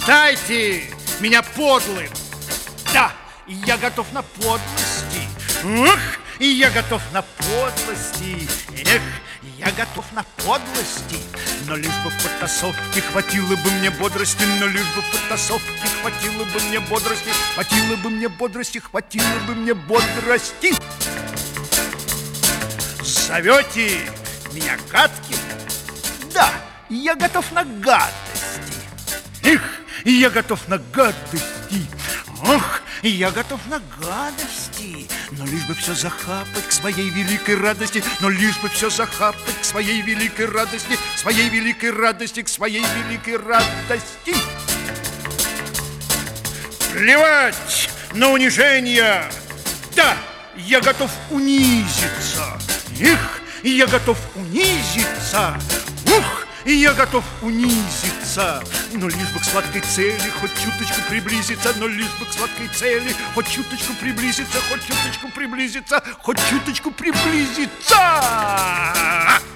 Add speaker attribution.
Speaker 1: Считайте меня подлым. Да, я готов на подлости. Эх, я готов на подлости. Эх, я готов на подлости. Но лишь бы в потасовке хватило бы мне бодрости. Но лишь бы в потасовке хватило бы мне бодрости. Хватило бы мне бодрости, хватило бы мне бодрости. Зовете меня гадким? Да, я готов на гадости. Эх, я готов на гадости. Ох, я готов на гадости. Но лишь бы все захапать к своей великой радости. Но лишь бы все захапать к своей великой радости. К своей великой радости, к своей великой радости. Плевать на унижение. Да, я готов унизиться. Эх, я готов унизиться. Ух, я готов унизиться. Но лишь бы к сладкой цели хоть чуточку приблизиться. Но лишь бы к сладкой цели хоть чуточку приблизиться. Хоть чуточку приблизиться. Хоть чуточку приблизиться.